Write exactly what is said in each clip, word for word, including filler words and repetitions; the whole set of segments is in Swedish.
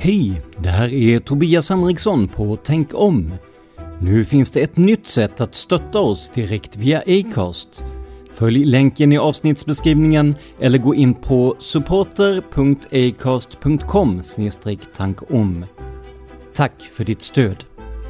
Hej, det här är Tobias Henriksson på Tänk om. Nu finns det ett nytt sätt att stötta oss direkt via Acast. Följ länken i avsnittsbeskrivningen eller gå in på supporter punkt acast punkt com slash tankom. Tack för ditt stöd.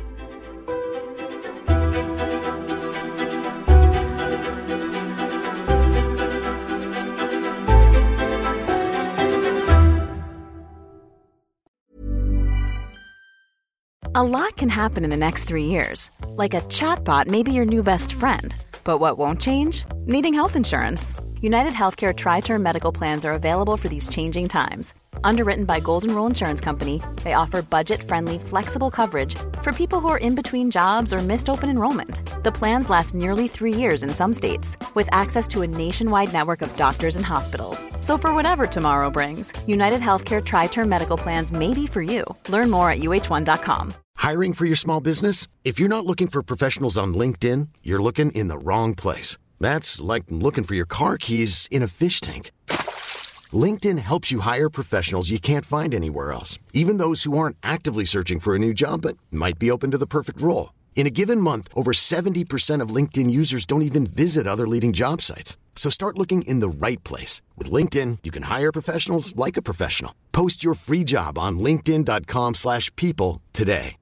A lot can happen in the next three years. Like a chatbot may be your new best friend. But what won't change? Needing health insurance. United Healthcare Tri-Term Medical Plans are available for these changing times. Underwritten by Golden Rule Insurance Company, they offer budget-friendly, flexible coverage for people who are in between jobs or missed open enrollment. The plans last nearly three years in some states, with access to a nationwide network of doctors and hospitals. So for whatever tomorrow brings, United Healthcare Tri-Term Medical Plans may be for you. Learn more at U H one dot com. Hiring for your small business? If you're not looking for professionals on LinkedIn, you're looking in the wrong place. That's like looking for your car keys in a fish tank. LinkedIn helps you hire professionals you can't find anywhere else, even those who aren't actively searching for a new job but might be open to the perfect role. In a given month, over seventy percent of LinkedIn users don't even visit other leading job sites. So start looking in the right place. With LinkedIn, you can hire professionals like a professional. Post your free job on linkedin dot com slash people today.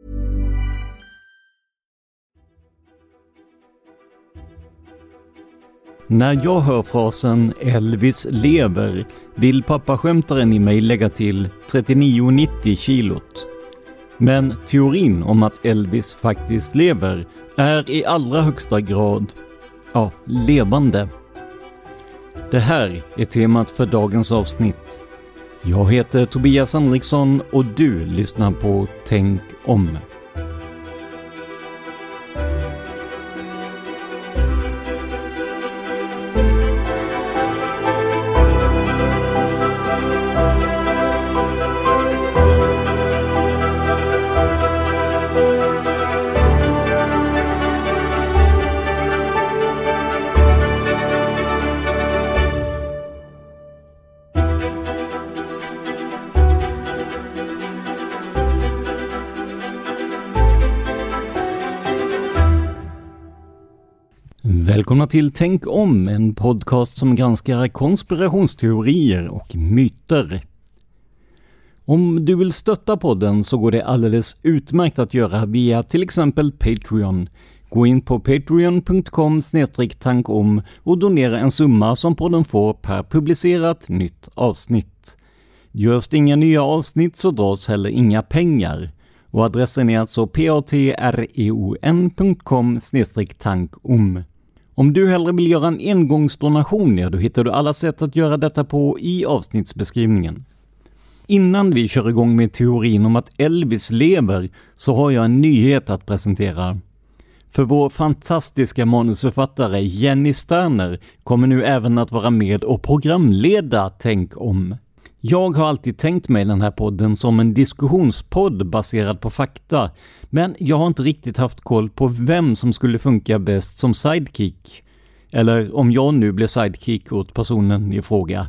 När jag hör frasen Elvis lever vill pappaskämtaren i mig lägga till trettionio nittio kilot. Men teorin om att Elvis faktiskt lever är i allra högsta grad, ja, levande. Det här är temat för dagens avsnitt. Jag heter Tobias Henriksson och du lyssnar på Tänk om. Välkomna till Tänk om, en podcast som granskar konspirationsteorier och myter. Om du vill stötta podden så går det alldeles utmärkt att göra via till exempel Patreon. Gå in på patreon punkt com slash tankom och donera en summa som podden får per publicerat nytt avsnitt. Görs det inga nya avsnitt så dras heller inga pengar. Och adressen är alltså patreon punkt com slash tankom. Om du hellre vill göra en engångsdonation, ja, då hittar du alla sätt att göra detta på i avsnittsbeskrivningen. Innan vi kör igång med teorin om att Elvis lever så har jag en nyhet att presentera. För vår fantastiska manusförfattare Jenny Sterner kommer nu även att vara med och programleda Tänk om. Jag har alltid tänkt mig den här podden som en diskussionspodd baserad på fakta, men jag har inte riktigt haft koll på vem som skulle funka bäst som sidekick, eller om jag nu blir sidekick åt personen i fråga.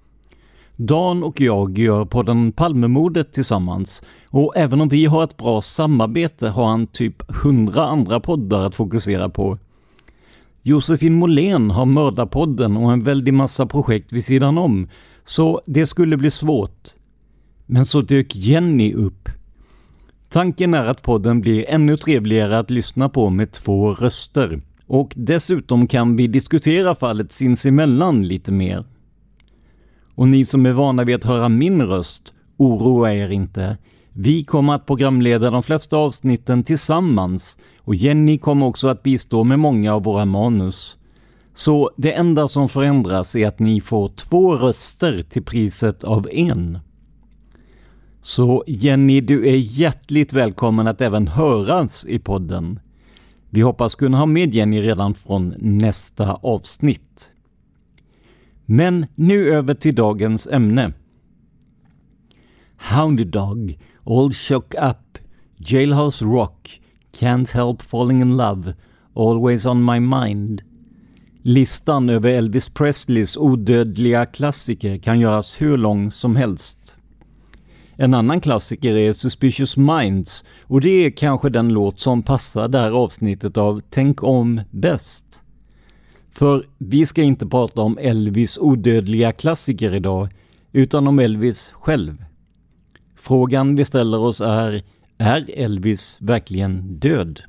Dan och jag gör podden Palmemordet tillsammans, och även om vi har ett bra samarbete har han typ hundra andra poddar att fokusera på. Josefin Måhlén har Mördarpodden och en väldig massa projekt vid sidan om, så det skulle bli svårt. Men så dök Jenny upp. Tanken är att podden blir ännu trevligare att lyssna på med två röster. Och dessutom kan vi diskutera fallet sinsemellan lite mer. Och ni som är vana vid att höra min röst, oroa er inte. Vi kommer att programleda de flesta avsnitten tillsammans. Och Jenny kommer också att bistå med många av våra manus. Så det enda som förändras är att ni får två röster till priset av en. Så Jenny, du är hjärtligt välkommen att även höras i podden. Vi hoppas kunna ha med Jenny redan från nästa avsnitt. Men nu över till dagens ämne. Hound Dog, All Shook Up, Jailhouse Rock, Can't Help Falling in Love, Always on My Mind. Listan över Elvis Presleys odödliga klassiker kan göras hur lång som helst. En annan klassiker är Suspicious Minds, och det är kanske den låt som passar det här avsnittet av Tänk om bäst. För vi ska inte prata om Elvis odödliga klassiker idag, utan om Elvis själv. Frågan vi ställer oss är, är Elvis verkligen död?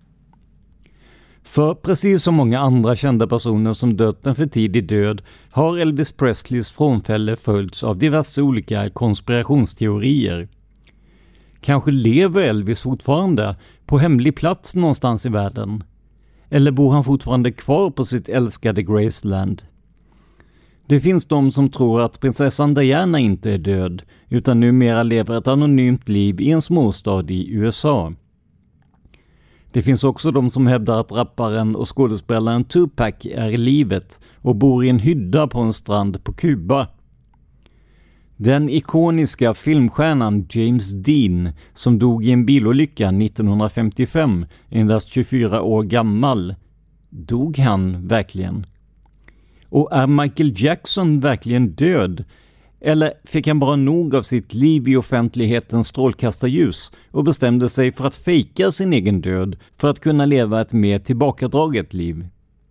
För precis som många andra kända personer som dött en för tidig död har Elvis Presleys frånfälle följts av diverse olika konspirationsteorier. Kanske lever Elvis fortfarande på hemlig plats någonstans i världen? Eller bor han fortfarande kvar på sitt älskade Graceland? Det finns de som tror att prinsessan Diana inte är död utan numera lever ett anonymt liv i en småstad i U S A. Det finns också de som hävdar att rapparen och skådespelaren Tupac är i livet och bor i en hydda på en strand på Kuba. Den ikoniska filmstjärnan James Dean, som dog i en bilolycka nittonhundrafemtiofem, endast tjugofyra år gammal, dog han verkligen? Och är Michael Jackson verkligen död? Eller fick han bara nog av sitt liv i offentlighetens strålkastarljus och bestämde sig för att fejka sin egen död för att kunna leva ett mer tillbakadraget liv?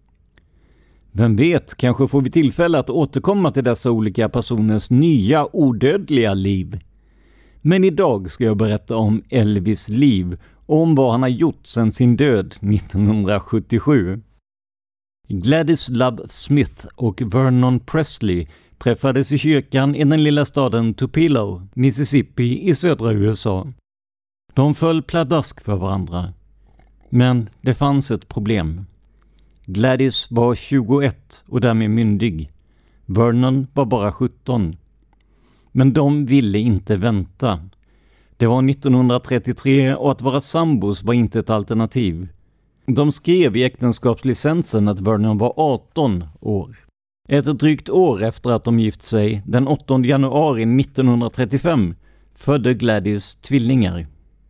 Vem vet, kanske får vi tillfälle att återkomma till dessa olika personers nya odödliga liv. Men idag ska jag berätta om Elvis liv och om vad han har gjort sedan sin död nittonhundrasjuttiosju. Gladys Love Smith och Vernon Presley träffades i kyrkan i den lilla staden Tupelo, Mississippi i södra U S A. De föll pladask för varandra. Men det fanns ett problem. Gladys var tjugoett och därmed myndig. Vernon var bara sjutton. Men de ville inte vänta. Det var nittonhundratrettiotre och att vara sambos var inte ett alternativ. De skrev i äktenskapslicensen att Vernon var arton år. Ett drygt år efter att de gift sig, den åttonde januari nittonhundratrettiofem, födde Gladys tvillingar.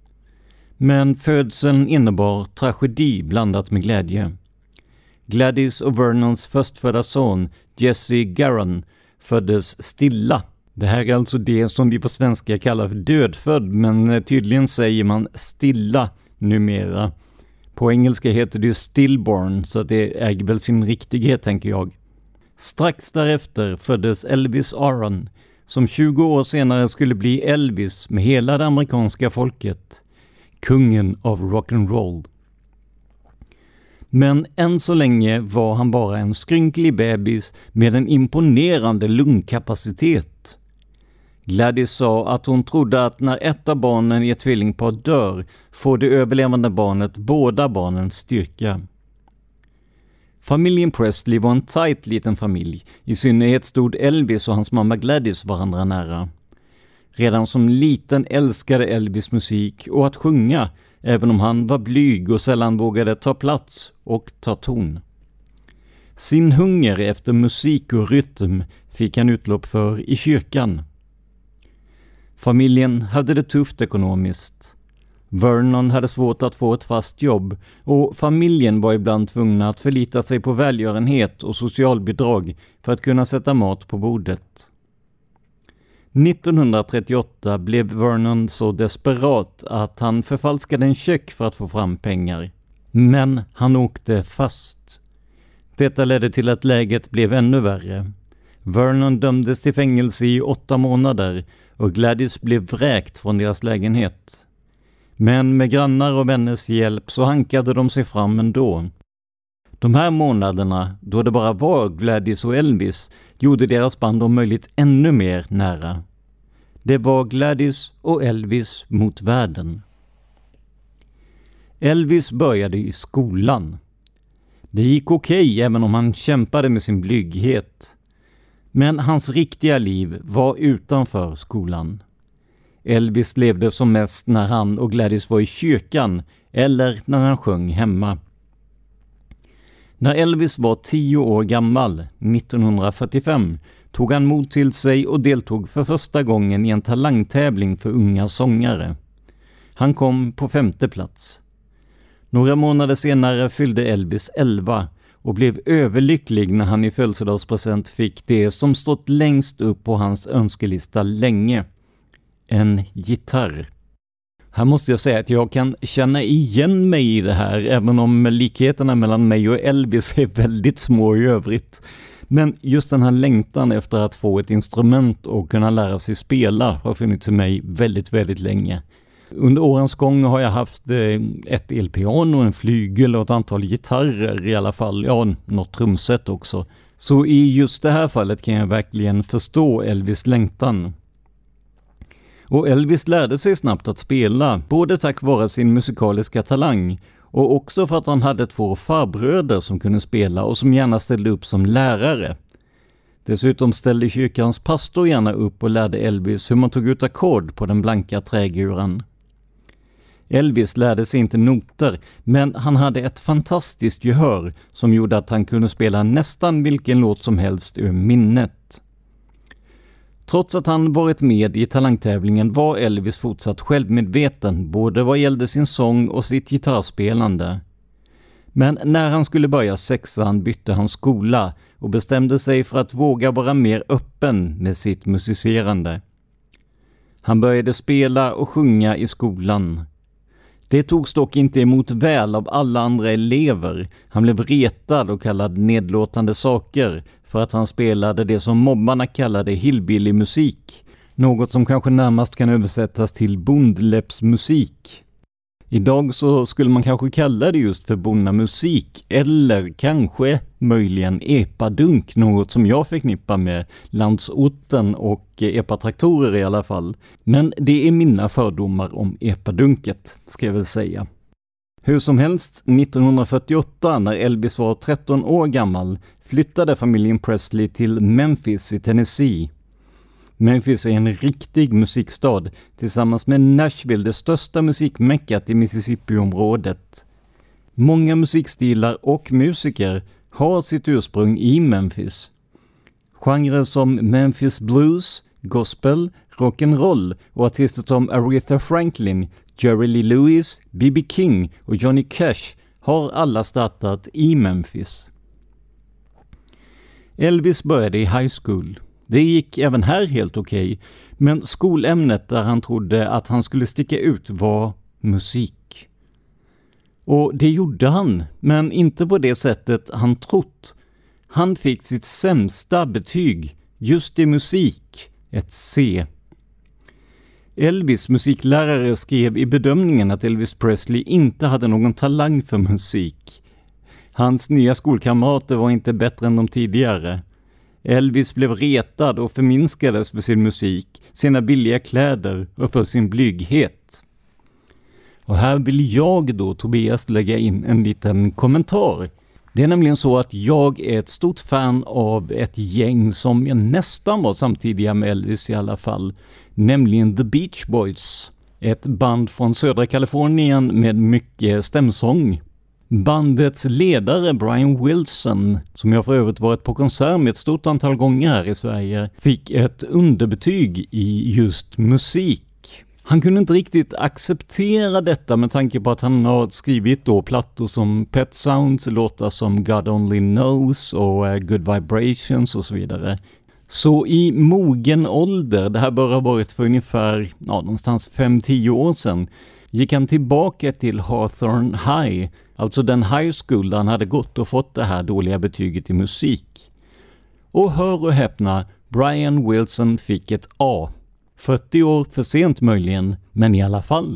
Men födseln innebar tragedi blandat med glädje. Gladys och Vernons förstfödda son, Jesse Garon, föddes stilla. Det här är alltså det som vi på svenska kallar för dödfödd, men tydligen säger man stilla numera. På engelska heter det stillborn, så det äger väl sin riktighet, tänker jag. Strax därefter föddes Elvis Aaron, som tjugo år senare skulle bli Elvis med hela det amerikanska folket. Kungen av rock'n'roll. Men än så länge var han bara en skrynklig bebis med en imponerande lungkapacitet. Gladys sa att hon trodde att när ett av barnen i ett tvillingpar dör får det överlevande barnet båda barnens styrka. Familjen Presley var en tajt liten familj. I synnerhet stod Elvis och hans mamma Gladys varandra nära. Redan som liten älskade Elvis musik och att sjunga, även om han var blyg och sällan vågade ta plats och ta ton. Sin hunger efter musik och rytm fick han utlopp för i kyrkan. Familjen hade det tufft ekonomiskt. Vernon hade svårt att få ett fast jobb och familjen var ibland tvungna att förlita sig på välgörenhet och socialbidrag för att kunna sätta mat på bordet. nittonhundratrettioåtta blev Vernon så desperat att han förfalskade en check för att få fram pengar. Men han åkte fast. Detta ledde till att läget blev ännu värre. Vernon dömdes till fängelse i åtta månader och Gladys blev vräkt från deras lägenhet. Men med grannar och vänners hjälp så hankade de sig fram ändå. De här månaderna, då det bara var Gladys och Elvis, gjorde deras band om möjligt ännu mer nära. Det var Gladys och Elvis mot världen. Elvis började i skolan. Det gick okej även om han kämpade med sin blyghet. Men hans riktiga liv var utanför skolan. Elvis levde som mest när han och Gladys var i kyrkan eller när han sjöng hemma. När Elvis var tio år gammal, nittonhundrafyrtiofem, tog han mod till sig och deltog för första gången i en talangtävling för unga sångare. Han kom på femte plats. Några månader senare fyllde Elvis elva och blev överlycklig när han i födelsedagspresent fick det som stått längst upp på hans önskelista länge. en gitarr. Här måste jag säga att jag kan känna igen mig i det här, även om likheterna mellan mig och Elvis är väldigt små i övrigt. Men just den här längtan efter att få ett instrument och kunna lära sig spela har funnits i mig väldigt, väldigt länge. Under årens gång har jag haft ett elpiano, en flygel och ett antal gitarrer i alla fall. Ja, något trumset också. Så i just det här fallet kan jag verkligen förstå Elvis längtan. Och Elvis lärde sig snabbt att spela, både tack vare sin musikaliska talang och också för att han hade två farbröder som kunde spela och som gärna ställde upp som lärare. Dessutom ställde kyrkans pastor gärna upp och lärde Elvis hur man tog ut ackord på den blanka träguran. Elvis lärde sig inte noter, men han hade ett fantastiskt gehör som gjorde att han kunde spela nästan vilken låt som helst ur minnet. Trots att han varit med i talangtävlingen var Elvis fortsatt självmedveten både vad gällde sin sång och sitt gitarrspelande. Men när han skulle börja sexan bytte han skola och bestämde sig för att våga vara mer öppen med sitt musicerande. Han började spela och sjunga i skolan. Det togs dock inte emot väl av alla andra elever. Han blev retad och kallad nedlåtande saker för att han spelade det som mobbarna kallade hillbilly-musik. Något som kanske närmast kan översättas till bondläppsmusik. Idag så skulle man kanske kalla det just för bonnamusik eller kanske möjligen epadunk, något som jag förknippar med landsorten och epatraktorer i alla fall. Men det är mina fördomar om epadunket, ska jag väl säga. Hur som helst, nittonhundrafyrtioåtta när Elvis var tretton år gammal flyttade familjen Presley till Memphis i Tennessee. Memphis är en riktig musikstad tillsammans med Nashville, det största musikmäckat i Mississippi-området. Många musikstilar och musiker har sitt ursprung i Memphis. Genrer som Memphis Blues, gospel, rock'n'roll och artister som Aretha Franklin, Jerry Lee Lewis, B B King och Johnny Cash har alla startat i Memphis. Elvis började i high school. Det gick även här helt okej, men skolämnet där han trodde att han skulle sticka ut var musik. Och det gjorde han, men inte på det sättet han trott. Han fick sitt sämsta betyg, just i musik, ett C. Elvis musiklärare skrev i bedömningen att Elvis Presley inte hade någon talang för musik. Hans nya skolkamrater var inte bättre än de tidigare. Elvis blev retad och förminskades för sin musik, sina billiga kläder och för sin blyghet. Och här vill jag då, Tobias, lägga in en liten kommentar. Det är nämligen så att jag är ett stort fan av ett gäng som jag nästan var samtidiga med Elvis i alla fall, nämligen The Beach Boys. Ett band från södra Kalifornien med mycket stämsång. Bandets ledare Brian Wilson, som jag för övrigt varit på konsert med ett stort antal gånger här i Sverige, fick ett underbetyg i just musik. Han kunde inte riktigt acceptera detta med tanke på att han har skrivit då plattor som Pet Sounds, låtar som God Only Knows och uh, Good Vibrations och så vidare. Så i mogen ålder, det här bör ha varit för ungefär ja, någonstans fem till tio år sedan, gick han tillbaka till Hawthorne High, alltså den high school där han hade gått och fått det här dåliga betyget i musik. Och hör och häpna, Brian Wilson fick ett A. fyrtio år för sent möjligen, men i alla fall.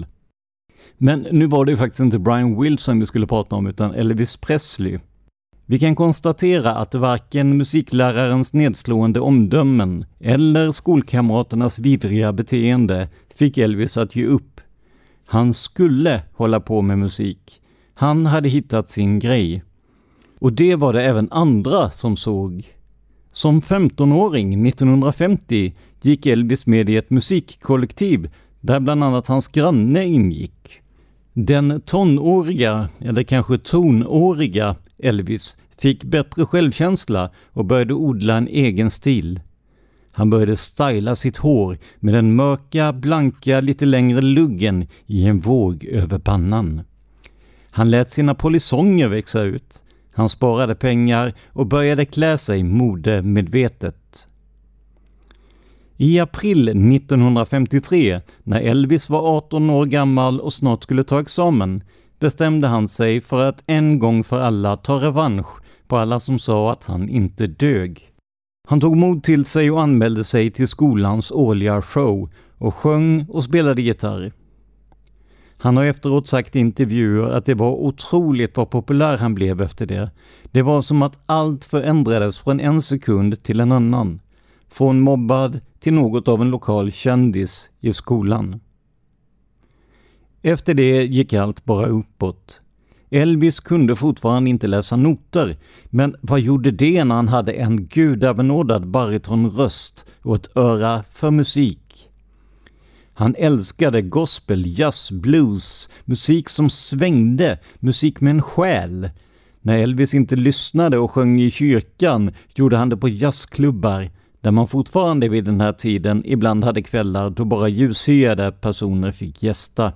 Men nu var det ju faktiskt inte Brian Wilson vi skulle prata om utan Elvis Presley. Vi kan konstatera att varken musiklärarens nedslående omdömen eller skolkamraternas vidriga beteende fick Elvis att ge upp. Han skulle hålla på med musik. Han hade hittat sin grej. Och det var det även andra som såg. Som femtonåring nittonhundrafemtio gick Elvis med i ett musikkollektiv där bland annat hans granne ingick. Den tonåriga, eller kanske tonåriga Elvis fick bättre självkänsla och började odla en egen stil. Han började styla sitt hår med den mörka, blanka, lite längre luggen i en våg över pannan. Han lät sina polisonger växa ut. Han sparade pengar och började klä sig modemedvetet. I april nittonhundrafemtiotre, när Elvis var arton år gammal och snart skulle ta examen, bestämde han sig för att en gång för alla ta revansch på alla som sa att han inte dög. Han tog mod till sig och anmälde sig till skolans årliga show och sjöng och spelade gitarr. Han har efteråt sagt i intervjuer att det var otroligt vad populär han blev efter det. Det var som att allt förändrades från en sekund till en annan. Från mobbad till något av en lokal kändis i skolan. Efter det gick allt bara uppåt. Elvis kunde fortfarande inte läsa noter, men vad gjorde det när han hade en gudabenådad baritonröst och ett öra för musik? Han älskade gospel, jazz, blues, musik som svängde, musik med en själ. När Elvis inte lyssnade och sjöng i kyrkan gjorde han det på jazzklubbar, där man fortfarande vid den här tiden ibland hade kvällar då bara ljushyade personer fick gästa.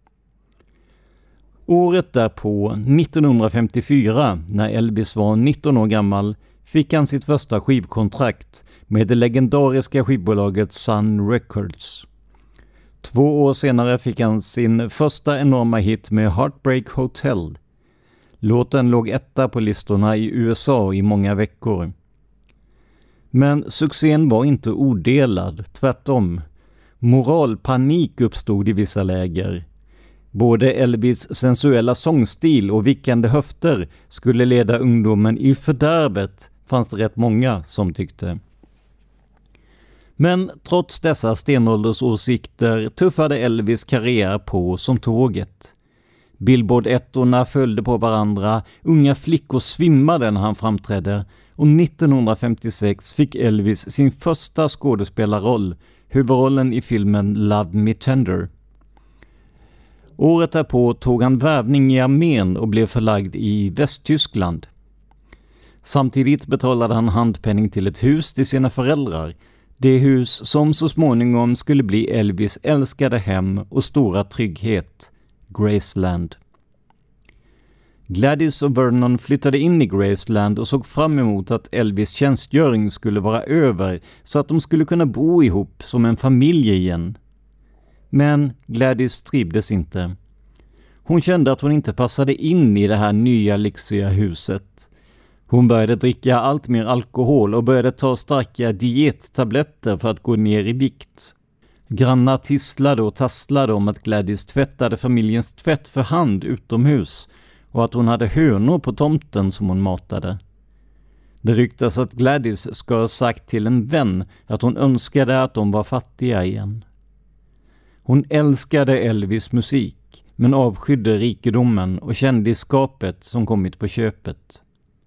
Året därpå, nittonhundrafemtiofyra, när Elvis var nitton år gammal, fick han sitt första skivkontrakt med det legendariska skivbolaget Sun Records. Två år senare fick han sin första enorma hit med Heartbreak Hotel. Låten låg etta på listorna i U S A i många veckor. Men succén var inte odelad, tvärtom. Moralpanik uppstod i vissa läger. Både Elvis sensuella sångstil och vickande höfter skulle leda ungdomen i fördärvet, fanns det rätt många som tyckte. Men trots dessa stenåldersåsikter tuffade Elvis karriär på som tåget. Billboard-ettorna följde på varandra, unga flickor svimmade när han framträdde och nittonhundrafemtiosex fick Elvis sin första skådespelarroll, huvudrollen i filmen Love Me Tender. Året därpå tog han värvning i armén och blev förlagd i Västtyskland. Samtidigt betalade han handpenning till ett hus till sina föräldrar, det hus som så småningom skulle bli Elvis älskade hem och stora trygghet, Graceland. Gladys och Vernon flyttade in i Graceland och såg fram emot att Elvis tjänstgöring skulle vara över så att de skulle kunna bo ihop som en familj igen. Men Gladys trivdes inte. Hon kände att hon inte passade in i det här nya lyxiga huset. Hon började dricka allt mer alkohol och började ta starka diettabletter för att gå ner i vikt. Grannar tisslade och tasslade om att Gladys tvättade familjens tvätt för hand utomhus och att hon hade hönor på tomten som hon matade. Det ryktas att Gladys ska ha sagt till en vän att hon önskade att de var fattiga igen. Hon älskade Elvis musik men avskydde rikedomen och kändisskapet som kommit på köpet.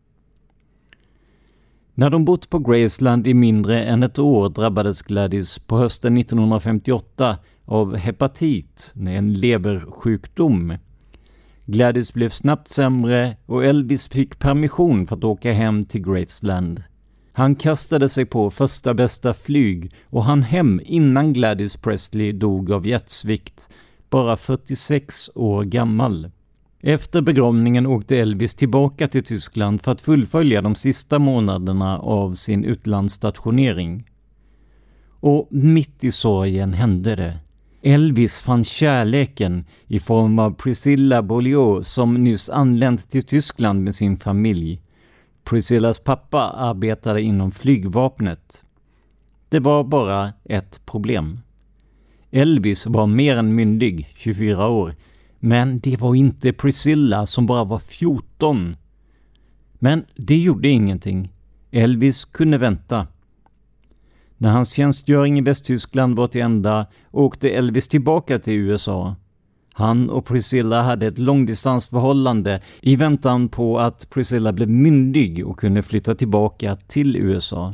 När de bott på Graceland i mindre än ett år drabbades Gladys på hösten nittonhundrafemtioåtta av hepatit, en leversjukdom. Gladys blev snabbt sämre och Elvis fick permission för att åka hem till Graceland. Han kastade sig på första bästa flyg och han hem innan Gladys Presley dog av hjärtsvikt, bara fyrtiosex år gammal. Efter begravningen åkte Elvis tillbaka till Tyskland för att fullfölja de sista månaderna av sin utlandsstationering. Och mitt i sorgen hände det. Elvis fann kärleken i form av Priscilla Beaulieu som nyss anlänt till Tyskland med sin familj. Priscillas pappa arbetade inom flygvapnet. Det var bara ett problem. Elvis var mer än myndig, tjugofyra år, men det var inte Priscilla som bara var fjorton. Men det gjorde ingenting. Elvis kunde vänta. När hans tjänstgöring i Västtyskland var till ända åkte Elvis tillbaka till U S A. Han och Priscilla hade ett långdistansförhållande i väntan på att Priscilla blev myndig och kunde flytta tillbaka till U S A.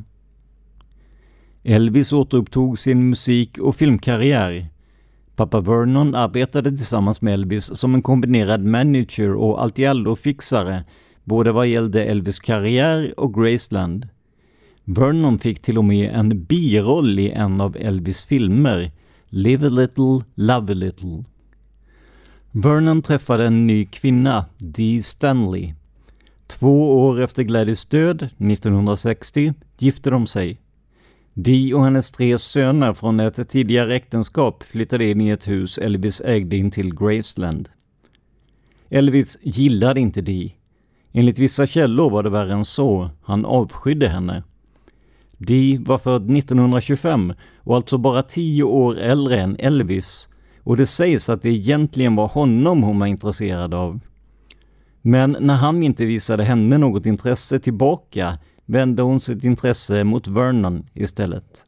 Elvis återupptog sin musik- och filmkarriär. Pappa Vernon arbetade tillsammans med Elvis som en kombinerad manager och allt-i-allo-fixare, både vad gällde Elvis karriär och Graceland. Vernon fick till och med en biroll i en av Elvis filmer, Live a Little, Love a Little. Vernon träffade en ny kvinna, Dee Stanley. Två år efter Gladys död, nittonhundrasextio, gifte de sig. Dee och hennes tre söner från ett tidigare äktenskap flyttade in i ett hus Elvis ägde in till Graceland. Elvis gillade inte Dee. Enligt vissa källor var det värre än så. Han avskydde henne. Dee var född nittonhundratjugofem och alltså bara tio år äldre än Elvis, och det sägs att det egentligen var honom hon var intresserad av. Men när han inte visade henne något intresse tillbaka vände hon sitt intresse mot Vernon istället.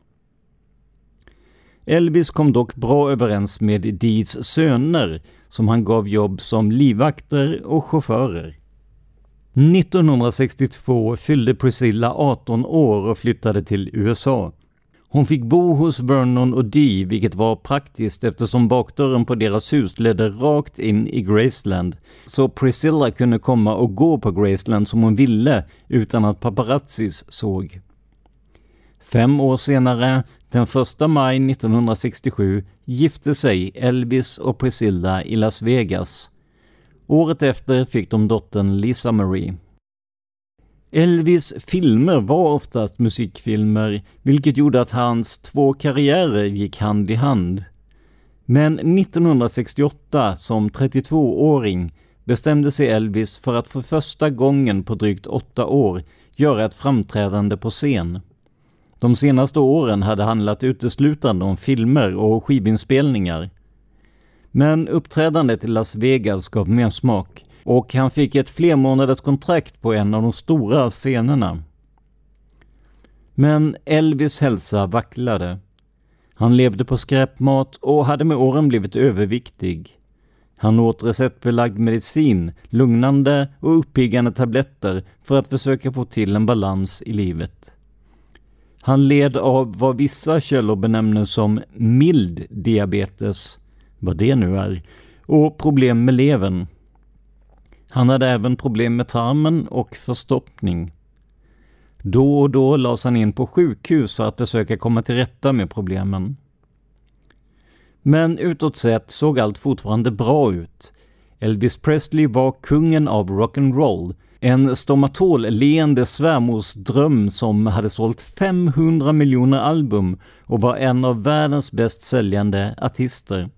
Elvis kom dock bra överens med Dees söner som han gav jobb som livvakter och chaufförer. nittonhundrasextiotvå fyllde Priscilla arton år och flyttade till U S A. Hon fick bo hos Vernon och Dee, vilket var praktiskt eftersom bakdörren på deras hus ledde rakt in i Graceland. Så Priscilla kunde komma och gå på Graceland som hon ville utan att paparazzis såg. Fem år senare, den första maj nittonhundrasextiosju, gifte sig Elvis och Priscilla i Las Vegas. Året efter fick de dottern Lisa Marie. Elvis filmer var oftast musikfilmer, vilket gjorde att hans två karriärer gick hand i hand. Men nittonhundrasextioåtta, som trettiotvååring, bestämde sig Elvis för att för första gången på drygt åtta år göra ett framträdande på scen. De senaste åren hade handlat uteslutande om filmer och skivinspelningar. Men uppträdandet i Las Vegas gav mer smak och han fick ett flermånaders kontrakt på en av de stora scenerna. Men Elvis hälsa vacklade. Han levde på skräpmat och hade med åren blivit överviktig. Han åt receptbelagd medicin, lugnande och uppiggande tabletter för att försöka få till en balans i livet. Han led av vad vissa källor benämner som mild diabetes, vad det nu är, och problem med levern. Han hade även problem med tarmen och förstoppning. Då och då lades han in på sjukhus för att försöka komma till rätta med problemen. Men utåt sett såg allt fortfarande bra ut. Elvis Presley var kungen av rock'n'roll, en stomatol-leende svärmors dröm som hade sålt femhundra miljoner album och var en av världens bäst säljande artister.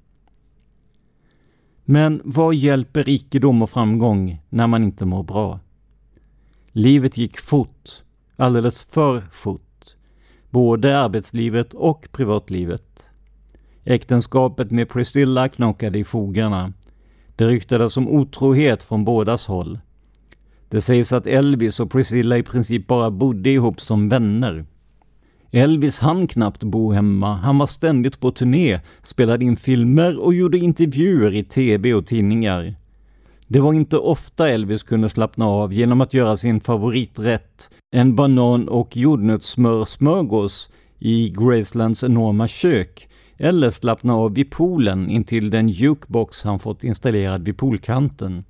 Men vad hjälper rikedom och framgång när man inte mår bra? Livet gick fort, alldeles för fort. Både arbetslivet och privatlivet. Äktenskapet med Priscilla knakade i fogarna. Det ryktades om otrohet från bådas håll. Det sägs att Elvis och Priscilla i princip bara bodde ihop som vänner. Elvis hann knappt bo hemma, han var ständigt på turné, spelade in filmer och gjorde intervjuer i tv och tidningar. Det var inte ofta Elvis kunde slappna av genom att göra sin favoriträtt, en banan- och jordnötssmörsmörgås i Gracelands enorma kök, eller slappna av vid poolen intill den jukebox han fått installerad vid poolkanten.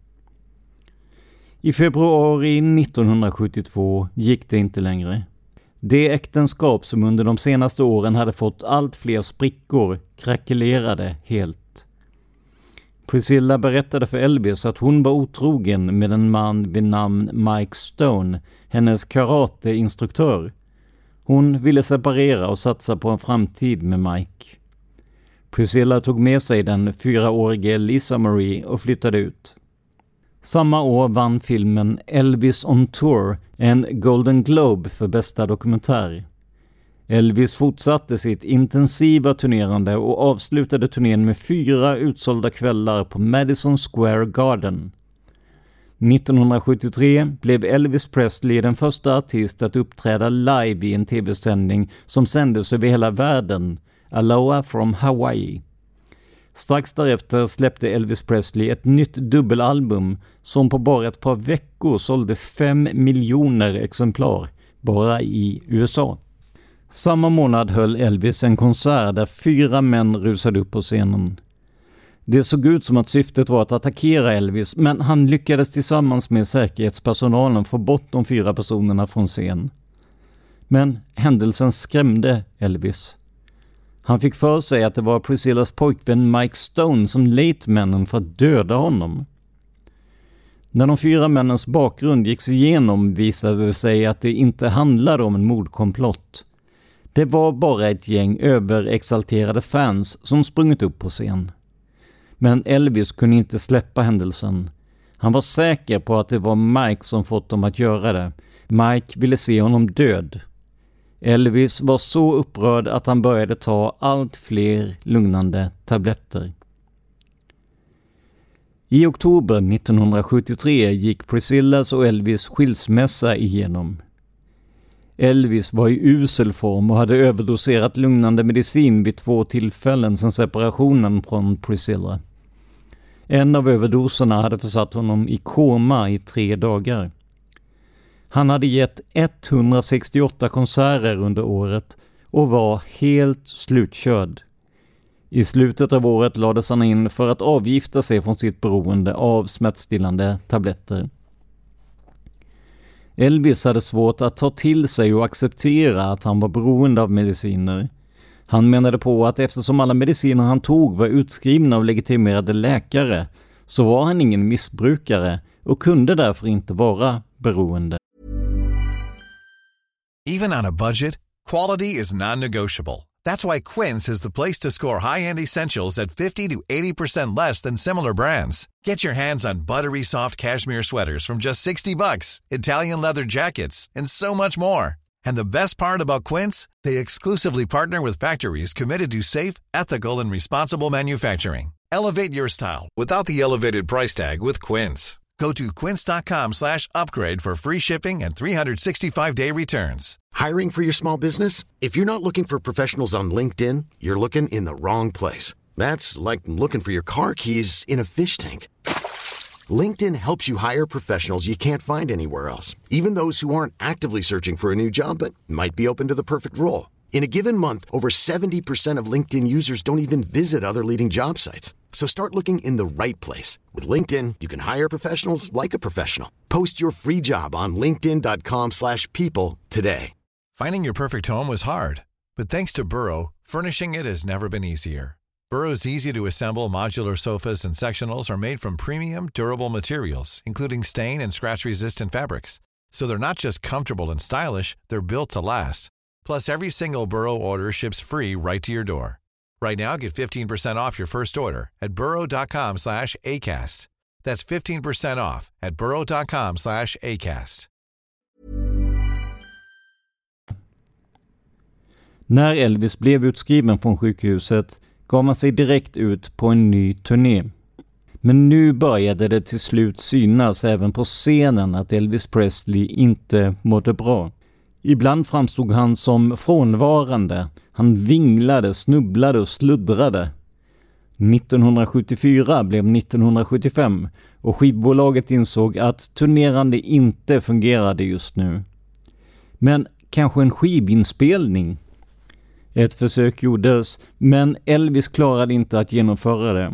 I februari nittonhundrasjuttiotvå gick det inte längre. Det äktenskap som under de senaste åren hade fått allt fler sprickor krackelerade helt. Priscilla berättade för Elvis att hon var otrogen med en man vid namn Mike Stone, hennes karateinstruktör. Hon ville separera och satsa på en framtid med Mike. Priscilla tog med sig den fyraårige Lisa Marie och flyttade ut. Samma år vann filmen Elvis on Tour en Golden Globe för bästa dokumentär. Elvis fortsatte sitt intensiva turnerande och avslutade turnén med fyra utsålda kvällar på Madison Square Garden. nittonhundrasjuttiotre blev Elvis Presley den första artist att uppträda live i en tv-sändning som sändes över hela världen, Aloha from Hawaii. Strax därefter släppte Elvis Presley ett nytt dubbelalbum som på bara ett par veckor sålde fem miljoner exemplar bara i U S A. Samma månad höll Elvis en konsert där fyra män rusade upp på scenen. Det såg ut som att syftet var att attackera Elvis, men han lyckades tillsammans med säkerhetspersonalen få bort de fyra personerna från scen. Men händelsen skrämde Elvis. Han fick för sig att det var Priscillas pojkvän Mike Stone som lät männen för att döda honom. När de fyra männens bakgrund gick igenom visade det sig att det inte handlade om en mordkomplott. Det var bara ett gäng överexalterade fans som sprungit upp på scen. Men Elvis kunde inte släppa händelsen. Han var säker på att det var Mike som fått dem att göra det. Mike ville se honom död. Elvis var så upprörd att han började ta allt fler lugnande tabletter. I oktober nittonhundrasjuttiotre gick Priscillas och Elvis skilsmässa igenom. Elvis var i usel form och hade överdoserat lugnande medicin vid två tillfällen sedan separationen från Priscilla. En av överdoserna hade försatt honom i koma i tre dagar. Han hade gett etthundrasextioåtta konserter under året och var helt slutkörd. I slutet av året lades han in för att avgifta sig från sitt beroende av smärtstillande tabletter. Elvis hade svårt att ta till sig och acceptera att han var beroende av mediciner. Han menade på att eftersom alla mediciner han tog var utskrivna av legitimerade läkare så var han ingen missbrukare och kunde därför inte vara beroende. Even on a budget, quality is non-negotiable. That's why Quince is the place to score high-end essentials at fifty to eighty percent less than similar brands. Get your hands on buttery soft cashmere sweaters from just sixty bucks, Italian leather jackets, and so much more. And the best part about Quince, they exclusively partner with factories committed to safe, ethical, and responsible manufacturing. Elevate your style without the elevated price tag with Quince. Go to quince.com slash upgrade for free shipping and three sixty-five day returns. Hiring for your small business? If you're not looking for professionals on LinkedIn, you're looking in the wrong place. That's like looking for your car keys in a fish tank. LinkedIn helps you hire professionals you can't find anywhere else, even those who aren't actively searching for a new job but might be open to the perfect role. In a given month, over seventy percent of LinkedIn users don't even visit other leading job sites. So start looking in the right place. With LinkedIn, you can hire professionals like a professional. Post your free job on linkedin.com slash people today. Finding your perfect home was hard, but thanks to Burrow, furnishing it has never been easier. Burrow's easy-to-assemble modular sofas and sectionals are made from premium, durable materials, including stain and scratch-resistant fabrics. So they're not just comfortable and stylish, they're built to last. Plus, every single Burrow order ships free right to your door. Right now, get fifteen percent off your first order at burrow.com slash ACAST. That's fifteen percent off at burrow.com slash ACAST. När Elvis blev utskriven från sjukhuset gav man sig direkt ut på en ny turné. Men nu började det till slut synas även på scenen att Elvis Presley inte mådde bra. Ibland framstod han som frånvarande. Han vinglade, snubblade och sluddrade. nittonhundrasjuttiofyra blev nittonhundrasjuttiofem och skivbolaget insåg att turnerande inte fungerade just nu. Men kanske en skivinspelning? Ett försök gjordes, men Elvis klarade inte att genomföra det.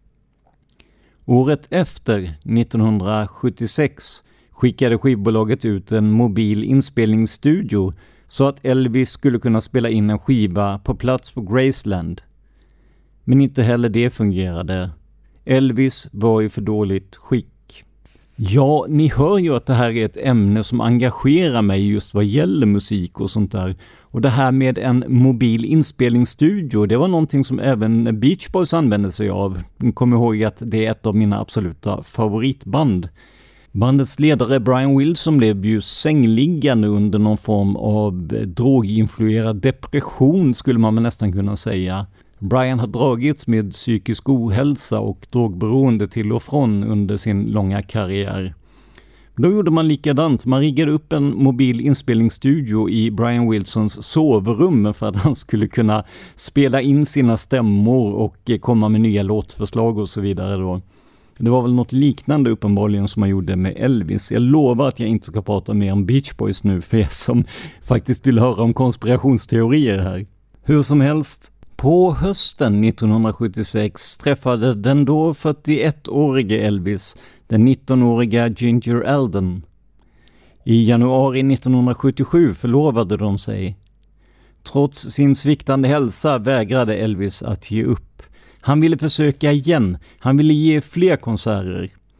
Året efter, nittonhundrasjuttiosex, skickade skivbolaget ut en mobil inspelningsstudio så att Elvis skulle kunna spela in en skiva på plats på Graceland. Men inte heller det fungerade. Elvis var i för dåligt skick. Ja, ni hör ju att det här är ett ämne som engagerar mig just vad gäller musik och sånt där. Och det här med en mobil inspelningsstudio, det var någonting som även Beach Boys använde sig av. Ni kommer ihåg att det är ett av mina absoluta favoritband. Bandets ledare Brian Wilson blev ju sängliggande under någon form av droginfluerad depression skulle man nästan kunna säga. Brian har dragits med psykisk ohälsa och drogberoende till och från under sin långa karriär. Då gjorde man likadant. Man riggade upp en mobil inspelningsstudio i Brian Wilsons sovrum för att han skulle kunna spela in sina stämmor och komma med nya låtförslag och så vidare då. Det var väl något liknande uppenbarligen som man gjorde med Elvis. Jag lovar att jag inte ska prata mer om Beach Boys nu för er som faktiskt vill höra om konspirationsteorier här. Hur som helst, på hösten nittonhundrasjuttiosex träffade den då fyrtioettårige Elvis den nittonåriga Ginger Alden. I januari nittonhundrasjuttiosju förlovade de sig. Trots sin sviktande hälsa vägrade Elvis att ge upp. Han ville försöka igen. Han ville ge fler konserter.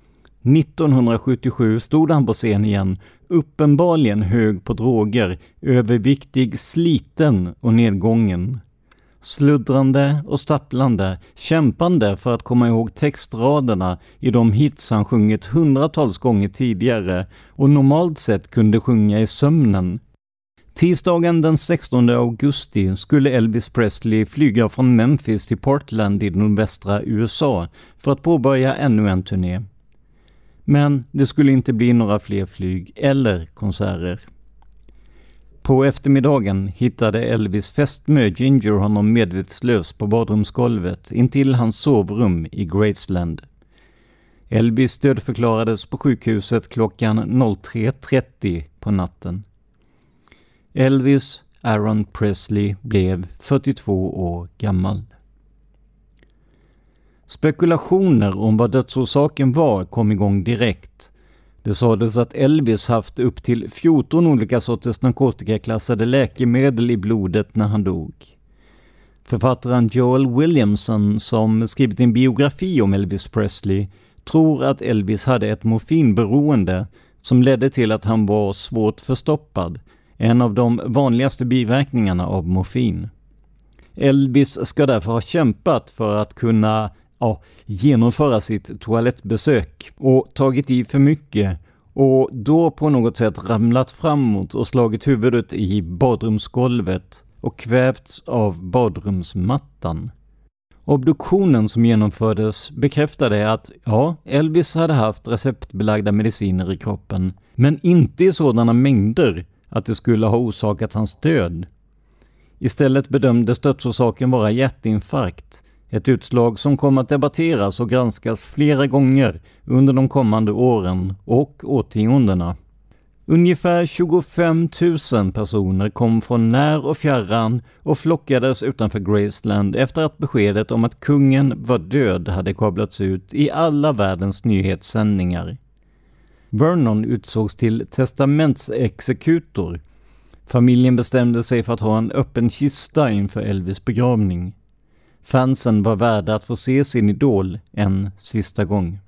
nittonhundrasjuttiosju stod han på scen igen, uppenbarligen hög på droger, överviktig, sliten och nedgången. Sluddrande och stapplande, kämpande för att komma ihåg textraderna i de hits han sjungit hundratals gånger tidigare och normalt sett kunde sjunga i sömnen. Tisdagen den sextonde augusti skulle Elvis Presley flyga från Memphis till Portland i nordvästra U S A för att påbörja ännu en turné. Men det skulle inte bli några fler flyg eller konserter. På eftermiddagen hittade Elvis fästmö Ginger honom medvetslös på badrumsgolvet intill hans sovrum i Graceland. Elvis dödförklarades på sjukhuset klockan tre trettio på natten. Elvis Aaron Presley blev fyrtiotvå år gammal. Spekulationer om vad dödsorsaken var kom igång direkt. Det sades att Elvis haft upp till fjorton olika sorters narkotikaklassade läkemedel i blodet när han dog. Författaren Joel Williamson, som skrivit en biografi om Elvis Presley, tror att Elvis hade ett morfinberoende som ledde till att han var svårt förstoppad, en av de vanligaste biverkningarna av morfin. Elvis ska därför ha kämpat för att kunna ja, genomföra sitt toalettbesök och tagit i för mycket och då på något sätt ramlat framåt och slagit huvudet i badrumsgolvet och kvävts av badrumsmattan. Obduktionen som genomfördes bekräftade att ja, Elvis hade haft receptbelagda mediciner i kroppen, men inte i sådana mängder att det skulle ha orsakat hans död. Istället bedömdes dödsorsaken vara hjärtinfarkt, ett utslag som kommer att debatteras och granskas flera gånger under de kommande åren och årtiondena. Ungefär tjugofem tusen personer kom från när och fjärran och flockades utanför Graceland efter att beskedet om att kungen var död hade kablats ut i alla världens nyhetssändningar. Vernon utsågs till testamentsexekutor. Familjen bestämde sig för att ha en öppen kista inför Elvis begravning. Fansen var värda att få se sin idol en sista gång.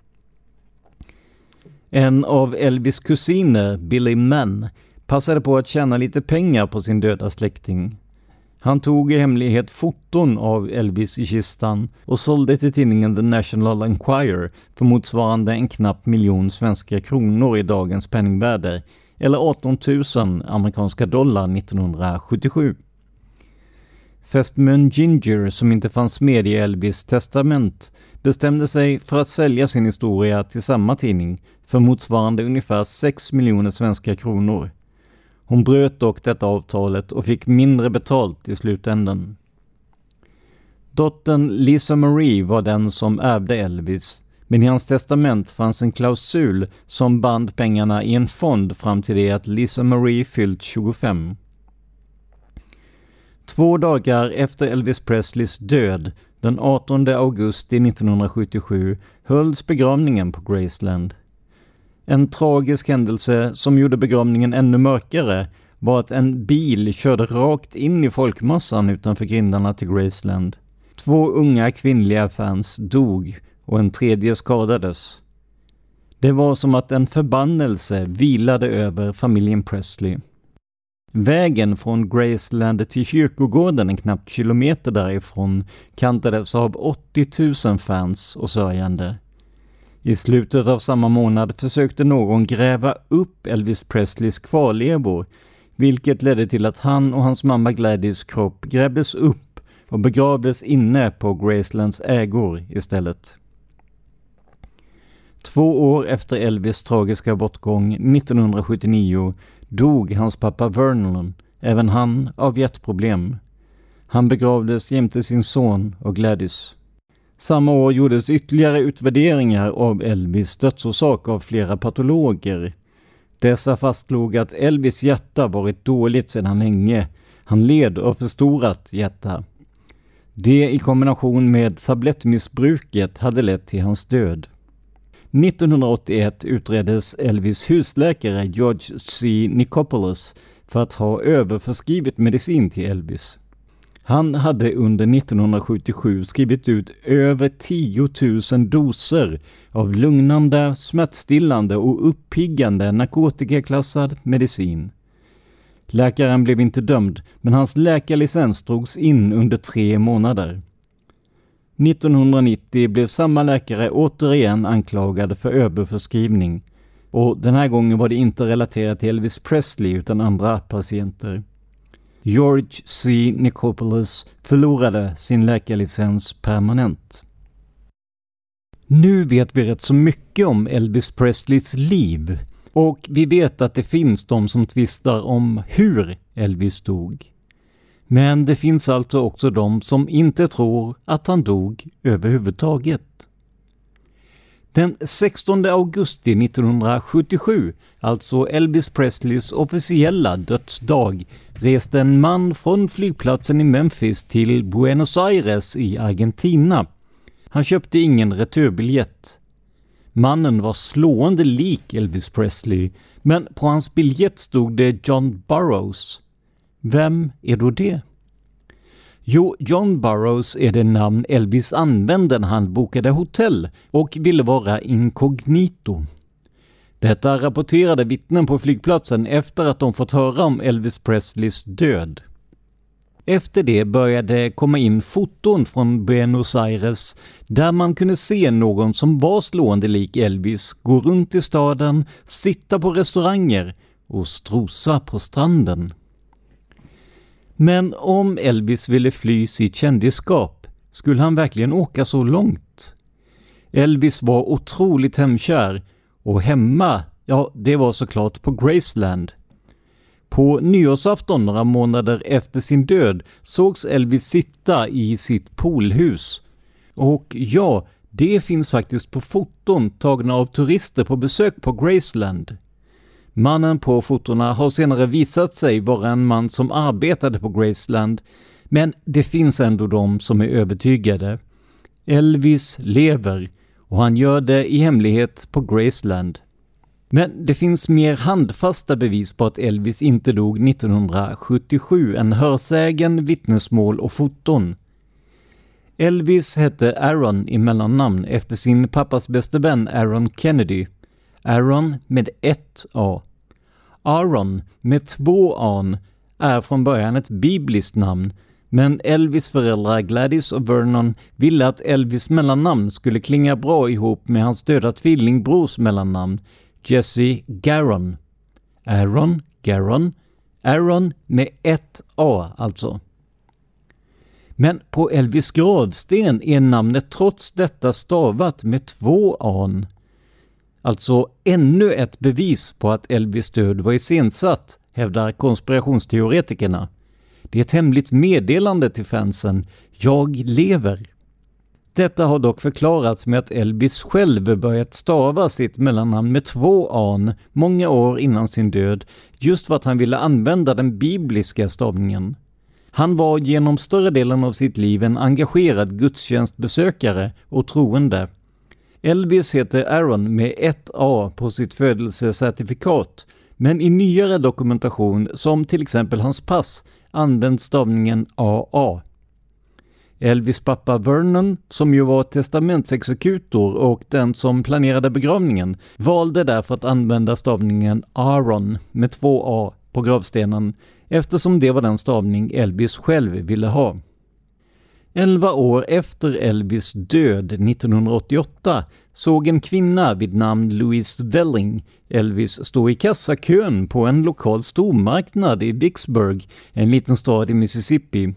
En av Elvis kusiner, Billy Mann, passade på att tjäna lite pengar på sin döda släkting. Han tog i hemlighet foton av Elvis i kistan och sålde till tidningen The National Enquirer för motsvarande en knapp miljon svenska kronor i dagens penningvärde, eller arton tusen amerikanska dollar nittonhundrasjuttiosju. Fästmön Ginger, som inte fanns med i Elvis testament, bestämde sig för att sälja sin historia till samma tidning för motsvarande ungefär sex miljoner svenska kronor. Hon bröt dock detta avtalet och fick mindre betalt i slutändan. Dottern Lisa Marie var den som ärvde Elvis, men i hans testament fanns en klausul som band pengarna i en fond fram till det att Lisa Marie fyllt tjugofem. Två dagar efter Elvis Presleys död, den artonde augusti nittonhundrasjuttiosju, hölls begravningen på Graceland. En tragisk händelse som gjorde begravningen ännu mörkare var att en bil körde rakt in i folkmassan utanför grindarna till Graceland. Två unga kvinnliga fans dog och en tredje skadades. Det var som att en förbannelse vilade över familjen Presley. Vägen från Graceland till kyrkogården en knapp kilometer därifrån kantades av åttio tusen fans och sörjande. I slutet av samma månad försökte någon gräva upp Elvis Presleys kvarlevor, vilket ledde till att han och hans mamma Gladys kropp grävdes upp och begravdes inne på Gracelands ägor istället. Två år efter Elvis tragiska bortgång nittonhundrasjuttionio dog hans pappa Vernon, även han av hjärtproblem. Han begravdes jämte sin son och Gladys. Samma år gjordes ytterligare utvärderingar av Elvis dödsorsak av flera patologer. Dessa fastslog att Elvis hjärta varit dåligt sedan länge. Han led av förstorat hjärta. Det i kombination med tablettmissbruket hade lett till hans död. nittonhundraåttioett utreddes Elvis husläkare George C. Nicopolos för att ha överförskrivit medicin till Elvis. Han hade under nittonhundrasjuttiosju skrivit ut över tio tusen doser av lugnande, smärtstillande och uppiggande narkotikaklassad medicin. Läkaren blev inte dömd, men hans läkarlicens drogs in under tre månader. nittonhundranittio blev samma läkare återigen anklagad för överförskrivning, och den här gången var det inte relaterat till Elvis Presley utan andra patienter. George C. Nichopoulos förlorade sin läkarlicens permanent. Nu vet vi rätt så mycket om Elvis Presleys liv, och vi vet att det finns de som tvistar om hur Elvis dog. Men det finns alltså också de som inte tror att han dog överhuvudtaget. Den sextonde augusti nittonhundrasjuttiosju, alltså Elvis Presleys officiella dödsdag, reste en man från flygplatsen i Memphis till Buenos Aires i Argentina. Han köpte ingen returbiljett. Mannen var slående lik Elvis Presley, men på hans biljett stod det John Burroughs. Vem är då det? Jo, John Burroughs är det namn Elvis använde när han bokade hotell och ville vara inkognito. Detta rapporterade vittnen på flygplatsen efter att de fått höra om Elvis Presleys död. Efter det började komma in foton från Buenos Aires där man kunde se någon som var slående lik Elvis gå runt i staden, sitta på restauranger och strosa på stranden. Men om Elvis ville fly sitt kändisskap, skulle han verkligen åka så långt? Elvis var otroligt hemkär, och hemma, ja, det var såklart på Graceland. På nyårsafton några månader efter sin död sågs Elvis sitta i sitt poolhus. Och ja, det finns faktiskt på foton tagna av turister på besök på Graceland. Mannen på fotorna har senare visat sig vara en man som arbetade på Graceland, men det finns ändå de som är övertygade. Elvis lever, och han gör det i hemlighet på Graceland. Men det finns mer handfasta bevis på att Elvis inte dog nittonhundrasjuttiosju än hörsägen, vittnesmål och foton. Elvis hette Aaron i mellannamn efter sin pappas bäste vän Aaron Kennedy. Aaron med ett A. Aaron med två A är från början ett bibliskt namn, men Elvis föräldrar Gladys och Vernon ville att Elvis mellannamn skulle klinga bra ihop med hans döda tvillingbrors mellannamn, Jesse Garon. Aaron, Garon, Aaron med ett A alltså. Men på Elvis gravsten är namnet trots detta stavat med två A. Alltså ännu ett bevis på att Elvis död var iscensatt, hävdar konspirationsteoretikerna. Det är ett hemligt meddelande till fansen. Jag lever. Detta har dock förklarats med att Elvis själv börjat stava sitt mellannamn med två A många år innan sin död, just för att han ville använda den bibliska stavningen. Han var genom större delen av sitt liv en engagerad gudstjänstbesökare och troende. Elvis heter Aaron med ett A på sitt födelsecertifikat, men i nyare dokumentation, som till exempel hans pass, används stavningen A A. Elvis pappa Vernon, som ju var testamentsexekutor och den som planerade begravningen, valde därför att använda stavningen Aaron med två A på gravstenen, eftersom det var den stavning Elvis själv ville ha. Elva år efter Elvis död nittonhundraåttioåtta såg en kvinna vid namn Louise Welling Elvis stå i kassakön på en lokal stormarknad i Vicksburg, en liten stad i Mississippi.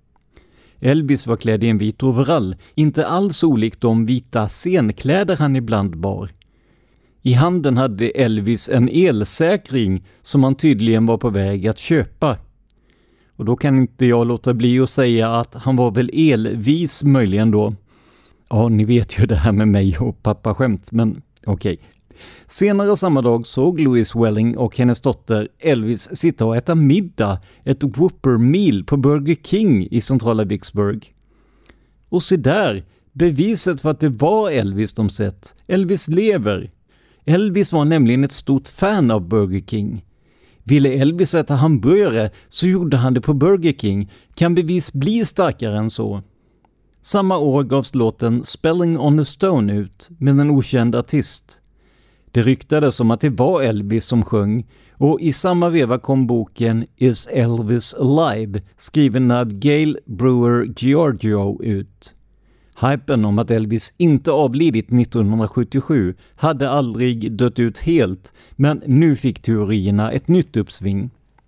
Elvis var klädd i en vit overall, inte alls olikt de vita scenkläder han ibland bar. I handen hade Elvis en elsäkring som han tydligen var på väg att köpa. Och då kan inte jag låta bli att säga att han var väl elvis möjligen då. Ja, ni vet ju det här med mig och pappa skämt, men okej. Okay. Senare samma dag såg Louise Welling och hennes dotter Elvis sitta och äta middag, ett Whopper meal på Burger King i centrala Vicksburg. Och se där, beviset för att det var Elvis de sett. Elvis lever. Elvis var nämligen ett stort fan av Burger King. Ville Elvis äta hamburgare så gjorde han det på Burger King. Kan bevis bli starkare än så? Samma år gavs låten Spelling on a Stone ut med en okänd artist. Det ryktades om att det var Elvis som sjöng, och i samma veva kom boken Is Elvis Alive, skriven av Gail Brewer Giorgio, ut. Hypen om att Elvis inte avlidit nittonhundrasjuttiosju hade aldrig dött ut helt, men nu fick teorierna ett nytt uppsving.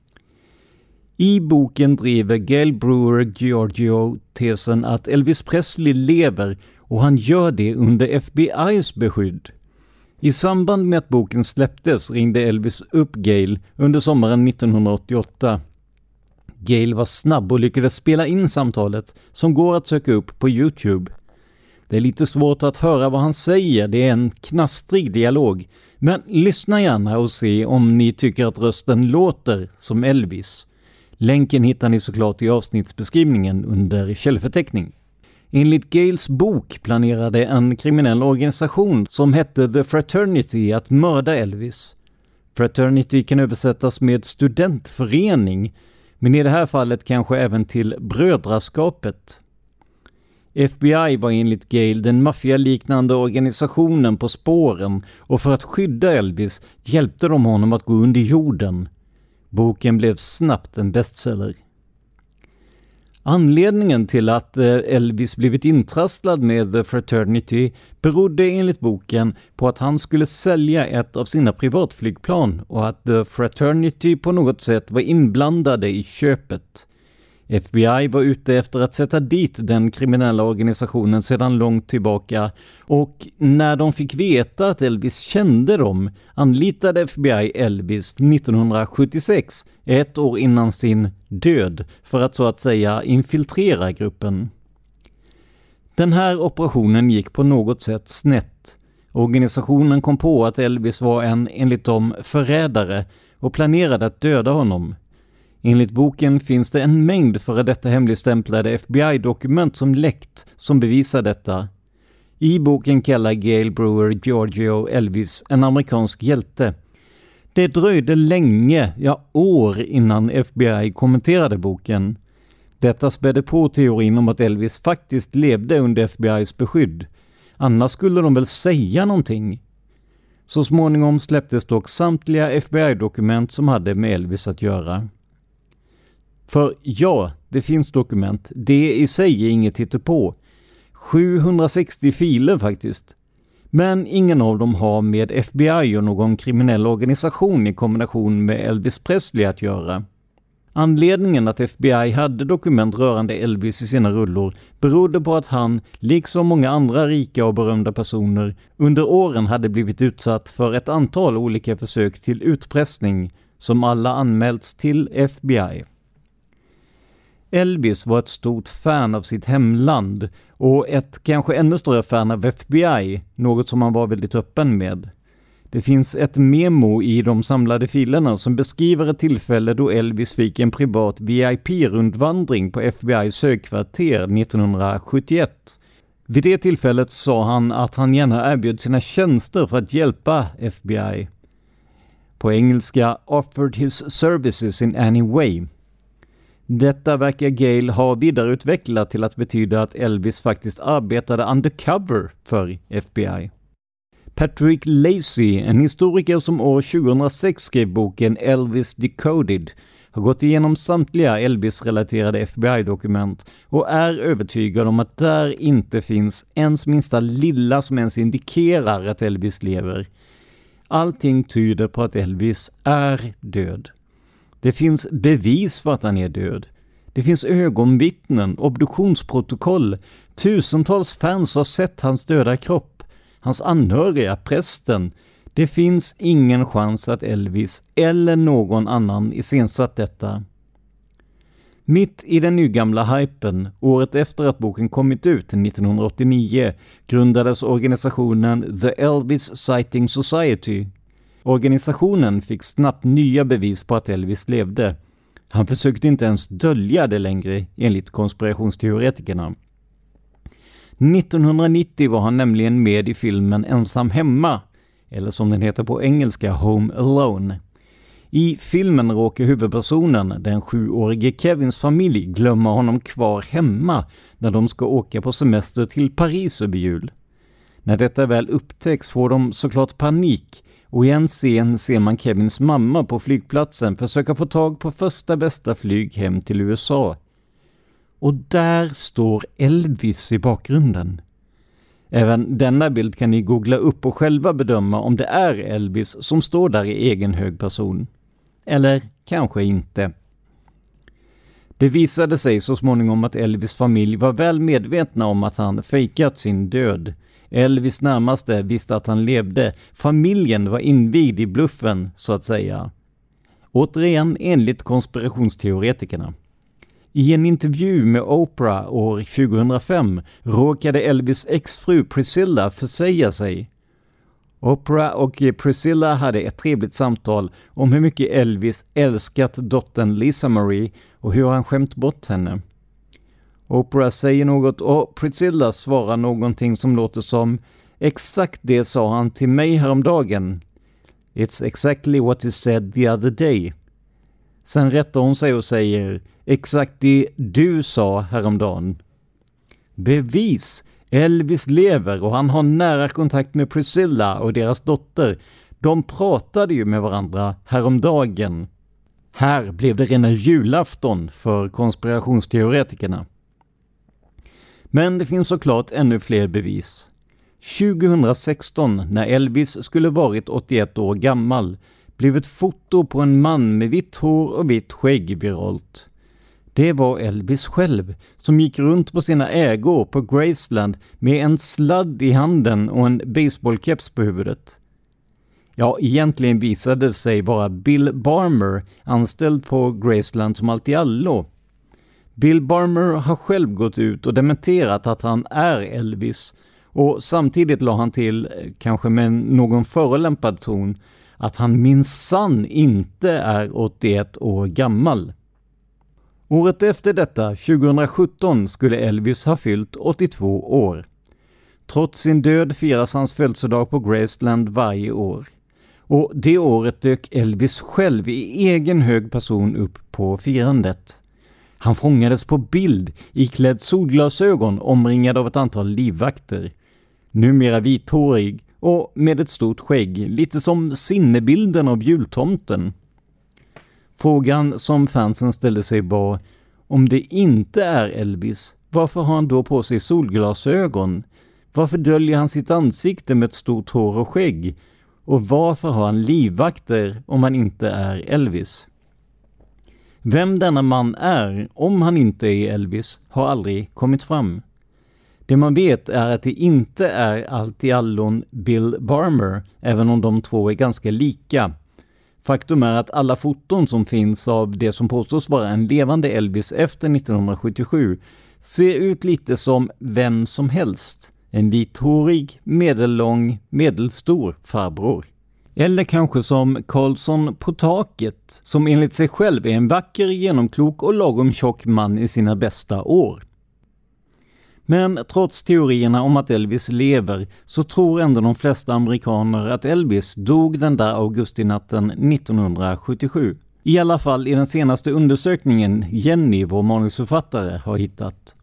I boken driver Gail Brewer Giorgio tesen att Elvis Presley lever, och han gör det under F B I:s beskydd. I samband med att boken släpptes ringde Elvis upp Gail under sommaren nittonhundraåttioåtta. Gail var snabb och lyckades spela in samtalet, som går att söka upp på YouTube. Det är lite svårt att höra vad han säger, det är en knastrig dialog, men lyssna gärna och se om ni tycker att rösten låter som Elvis. Länken hittar ni såklart i avsnittsbeskrivningen under källförteckning. Enligt Gails bok planerade en kriminell organisation som hette The Fraternity att mörda Elvis. Fraternity kan översättas med studentförening, men i det här fallet kanske även till brödraskapet. F B I var enligt Gail den maffialiknande organisationen på spåren, och för att skydda Elvis hjälpte de honom att gå under jorden. Boken blev snabbt en bestseller. Anledningen till att Elvis blivit intrasslad med The Fraternity berodde enligt boken på att han skulle sälja ett av sina privatflygplan, och att The Fraternity på något sätt var inblandade i köpet. F B I var ute efter att sätta dit den kriminella organisationen sedan långt tillbaka, och när de fick veta att Elvis kände dem anlitade F B I Elvis nittonhundrasjuttiosex, ett år innan sin död, för att så att säga infiltrera gruppen. Den här operationen gick på något sätt snett. Organisationen kom på att Elvis var en, enligt dem, förrädare och planerade att döda honom. Enligt boken finns det en mängd före detta hemligstämplade F B I-dokument som läckt som bevisar detta. I boken kallar Gail Brewer Giorgio Elvis en amerikansk hjälte. Det dröjde länge, ja år, innan F B I kommenterade boken. Detta spädde på teorin om att Elvis faktiskt levde under F B I:s beskydd. Annars skulle de väl säga någonting. Så småningom släpptes dock samtliga F B I-dokument som hade med Elvis att göra. För ja, det finns dokument. Det i sig är inget hittepå. sjuhundrasextio filer faktiskt. Men ingen av dem har med F B I och någon kriminell organisation i kombination med Elvis Presley att göra. Anledningen att F B I hade dokument rörande Elvis i sina rullor berodde på att han, liksom många andra rika och berömda personer, under åren hade blivit utsatt för ett antal olika försök till utpressning som alla anmälts till F B I. Elvis var ett stort fan av sitt hemland och ett kanske ännu större fan av F B I, något som han var väldigt öppen med. Det finns ett memo i de samlade filerna som beskriver ett tillfälle då Elvis fick en privat V I P-rundvandring på F B I:s högkvarter nittonhundrasjuttioett. Vid det tillfället sa han att han gärna erbjöd sina tjänster för att hjälpa F B I. På engelska offered his services in any way. Detta verkar Gail ha vidareutvecklat till att betyda att Elvis faktiskt arbetade undercover för F B I. Patrick Lacey, en historiker som år tjugohundrasex skrev boken Elvis Decoded, har gått igenom samtliga Elvis-relaterade F B I-dokument och är övertygad om att där inte finns ens minsta lilla som ens indikerar att Elvis lever. Allting tyder på att Elvis är död. Det finns bevis för att han är död. Det finns ögonvittnen, obduktionsprotokoll. Tusentals fans har sett hans döda kropp. Hans anhöriga, prästen. Det finns ingen chans att Elvis eller någon annan iscensatt detta. Mitt i den nygamla hypen, året efter att boken kommit ut nittonhundraåttionio, grundades organisationen The Elvis Sighting Society. Organisationen fick snabbt nya bevis på att Elvis levde. Han försökte inte ens dölja det längre, enligt konspirationsteoretikerna. nittonhundranittio var han nämligen med i filmen Ensam hemma, eller som den heter på engelska Home Alone. I filmen råkar huvudpersonen, den sjuårige Kevins familj, glömma honom kvar hemma när de ska åka på semester till Paris över jul. När detta väl upptäcks får de såklart panik, och i en scen ser man Kevins mamma på flygplatsen försöka få tag på första bästa flyg hem till U S A. Och där står Elvis i bakgrunden. Även denna bild kan ni googla upp och själva bedöma om det är Elvis som står där i egen hög person. Eller kanske inte. Det visade sig så småningom att Elvis familj var väl medvetna om att han fejkat sin död. Elvis närmaste visste att han levde. Familjen var invigd i bluffen, så att säga. Återigen enligt konspirationsteoretikerna. I en intervju med Oprah år tjugohundrafem råkade Elvis exfru Priscilla försäga sig. Oprah och Priscilla hade ett trevligt samtal om hur mycket Elvis älskat dottern Lisa Marie och hur han skämt bort henne. Oprah säger något och Priscilla svarar någonting som låter som exakt det sa han till mig häromdagen. It's exactly what he said the other day. Sen rättar hon sig och säger exakt det du sa häromdagen. Bevis! Elvis lever och han har nära kontakt med Priscilla och deras dotter. De pratade ju med varandra häromdagen. Här blev det rena julafton för konspirationsteoretikerna. Men det finns såklart ännu fler bevis. tjugohundrasexton, när Elvis skulle varit åttioett år gammal, blev ett foto på en man med vitt hår och vitt skägg viralt. Det var Elvis själv som gick runt på sina ägor på Graceland med en sladd i handen och en baseballkeps på huvudet. Ja, egentligen visade det sig vara Bill Barmer, anställd på Graceland som allt i allo. Bill Barmer har själv gått ut och dementerat att han är Elvis, och samtidigt la han till, kanske med någon förolämpad ton, att han minsann inte är åttioett år gammal. Året efter detta, tjugohundrasjutton, skulle Elvis ha fyllt åttiotvå år. Trots sin död firas hans födelsedag på Graceland varje år. Och det året dök Elvis själv i egen hög person upp på firandet. Han fångades på bild iklädd solglasögon omringad av ett antal livvakter. Numera vithårig och med ett stort skägg, lite som sinnebilden av jultomten. Frågan som fansen ställde sig var, om det inte är Elvis, varför har han då på sig solglasögon? Varför döljer han sitt ansikte med ett stort hår och skägg? Och varför har han livvakter om han inte är Elvis? Vem denna man är, om han inte är Elvis, har aldrig kommit fram. Det man vet är att det inte är allt i allon Bill Barmer, även om de två är ganska lika. Faktum är att alla foton som finns av det som påstås vara en levande Elvis efter nittonhundrasjuttiosju ser ut lite som vem som helst. En vithårig, medellång, medelstor farbror. Eller kanske som Karlsson på taket, som enligt sig själv är en vacker, genomklok och lagom tjock man i sina bästa år. Men trots teorierna om att Elvis lever så tror ändå de flesta amerikaner att Elvis dog den där augustinatten nittonhundrasjuttiosju. I alla fall i den senaste undersökningen Jenny, vår manusförfattare, har hittat.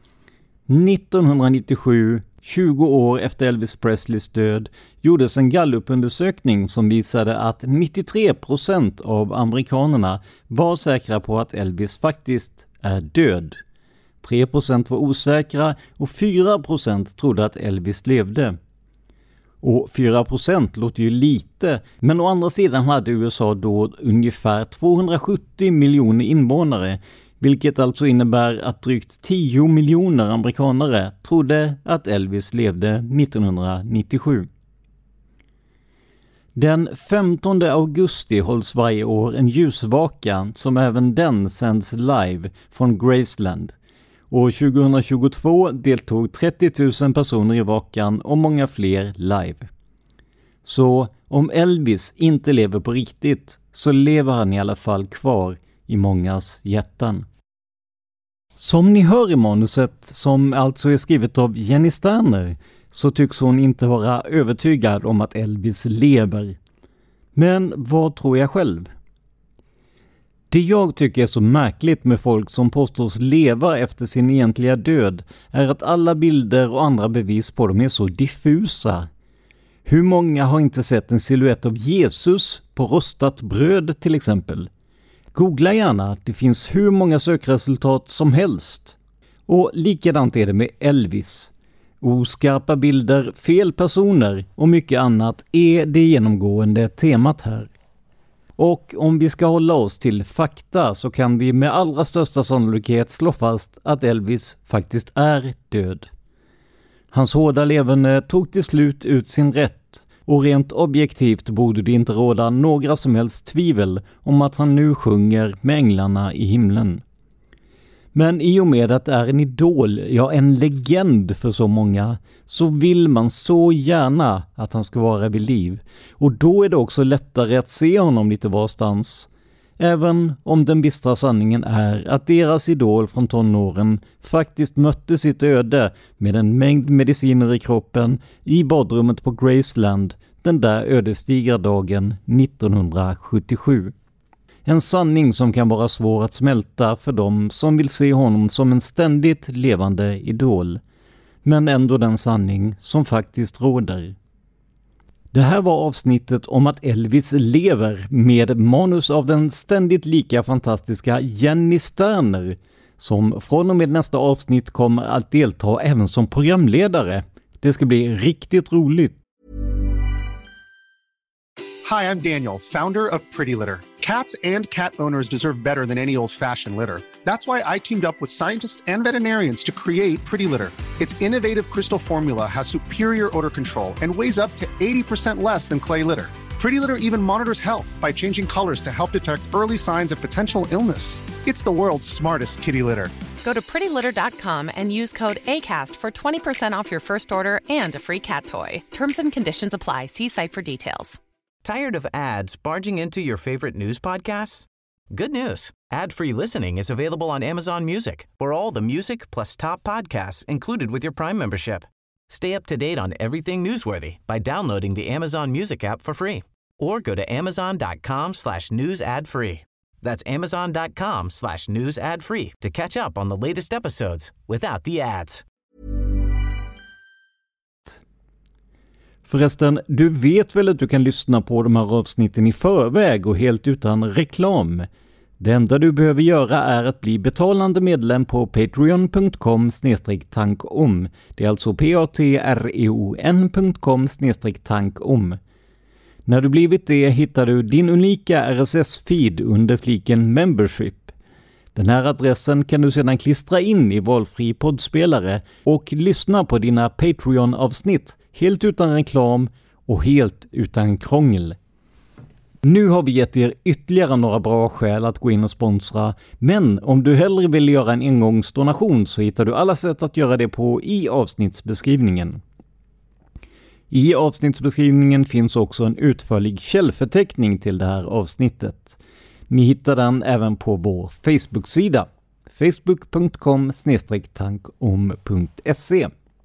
nittonhundranittiosju, tjugo år efter Elvis Presleys död, gjordes en gallupundersökning som visade att nittiotre procent av amerikanerna var säkra på att Elvis faktiskt är död. tre procent var osäkra och fyra procent trodde att Elvis levde. Och fyra procent låter ju lite, men å andra sidan hade U S A då ungefär tvåhundrasjuttio miljoner invånare, vilket alltså innebär att drygt tio miljoner amerikanare trodde att Elvis levde nittonhundranittiosju. Den femtonde augusti hålls varje år en ljusvaka som även den sänds live från Graceland. År tjugohundratjugotvå deltog trettio tusen personer i vakan och många fler live. Så om Elvis inte lever på riktigt så lever han i alla fall kvar i mångas hjärtan. Som ni hör i manuset, som alltså är skrivet av Jenny Sterner, så tycks hon inte vara övertygad om att Elvis lever. Men vad tror jag själv? Det jag tycker är så märkligt med folk som påstås leva efter sin egentliga död är att alla bilder och andra bevis på dem är så diffusa. Hur många har inte sett en silhuett av Jesus på rostat bröd till exempel? Googla gärna, det finns hur många sökresultat som helst. Och likadant är det med Elvis. Oskarpa bilder, fel personer och mycket annat är det genomgående temat här. Och om vi ska hålla oss till fakta så kan vi med allra största sannolikhet slå fast att Elvis faktiskt är död. Hans hårda leverne tog till slut ut sin rätt och rent objektivt borde det inte råda några som helst tvivel om att han nu sjunger med änglarna i himlen. Men i och med att det är en idol, ja en legend för så många, så vill man så gärna att han ska vara vid liv. Och då är det också lättare att se honom lite varstans. Även om den bistra sanningen är att deras idol från tonåren faktiskt mötte sitt öde med en mängd mediciner i kroppen i badrummet på Graceland den där ödesdigra dagen nittonhundrasjuttiosju. En sanning som kan vara svår att smälta för dem som vill se honom som en ständigt levande idol. Men ändå den sanning som faktiskt råder. Det här var avsnittet om att Elvis lever med manus av den ständigt lika fantastiska Jenny Sterner, som från och med nästa avsnitt kommer att delta även som programledare. Det ska bli riktigt roligt. Hi, I'm Daniel, founder of Pretty Litter. Cats and cat owners deserve better than any old-fashioned litter. That's why I teamed up with scientists and veterinarians to create Pretty Litter. Its innovative crystal formula has superior odor control and weighs up to eighty percent less than clay litter. Pretty Litter even monitors health by changing colors to help detect early signs of potential illness. It's the world's smartest kitty litter. Go to pretty litter dot com and use code ACAST for twenty percent off your first order and a free cat toy. Terms and conditions apply. See site for details. Tired of ads barging into your favorite news podcasts? Good news. Ad-free listening is available on Amazon Music for all the music plus top podcasts included with your Prime membership. Stay up to date on everything newsworthy by downloading the Amazon Music app for free or go to amazon.com slash news ad free. That's amazon.com slash news ad free to catch up on the latest episodes without the ads. Förresten, du vet väl att du kan lyssna på de här avsnitten i förväg och helt utan reklam. Det enda du behöver göra är att bli betalande medlem på patreon punkt com snedstreck tankom. Det är alltså p-a-t-r-e-o-n punkt com snedstreck tankom. När du blivit det hittar du din unika R S S-feed under fliken Membership. Den här adressen kan du sedan klistra in i valfri poddspelare och lyssna på dina Patreon-avsnitt helt utan reklam och helt utan krångel. Nu har vi gett er ytterligare några bra skäl att gå in och sponsra, men om du hellre vill göra en engångsdonation så hittar du alla sätt att göra det på i avsnittsbeskrivningen. I avsnittsbeskrivningen finns också en utförlig källförteckning till det här avsnittet. Ni hittar den även på vår Facebook-sida facebook punkt com snedstreck tankom punkt se.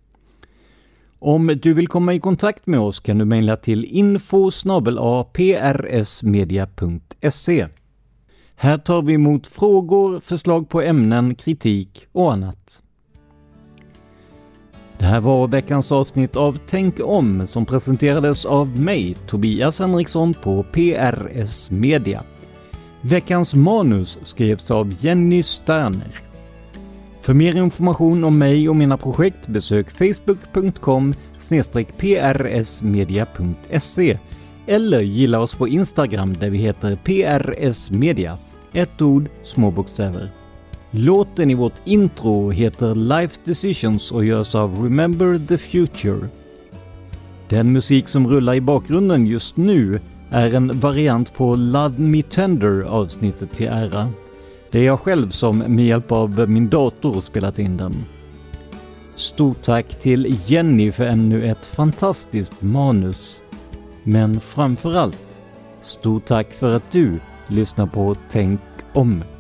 Om du vill komma i kontakt med oss kan du mejla till info snabel-a prsmedia punkt se. Här tar vi emot frågor, förslag på ämnen, kritik och annat. Det här var veckans avsnitt av Tänk om som presenterades av mig, Tobias Henriksson på P R S Media. Veckans manus skrevs av Jenny Sterner. För mer information om mig och mina projekt besök facebook punkt com snedstreck prsmedia punkt se eller gilla oss på Instagram där vi heter P R S Media, ett ord, små bokstäver. Låten i vårt intro heter Life Decisions och görs av Remember the Future. Den musik som rullar i bakgrunden just nu är en variant på Love Me Tender avsnittet till ära. Det är jag själv som med hjälp av min dator spelat in den. Stort tack till Jenny för ännu ett fantastiskt manus. Men framförallt, stort tack för att du lyssnar på Tänk om.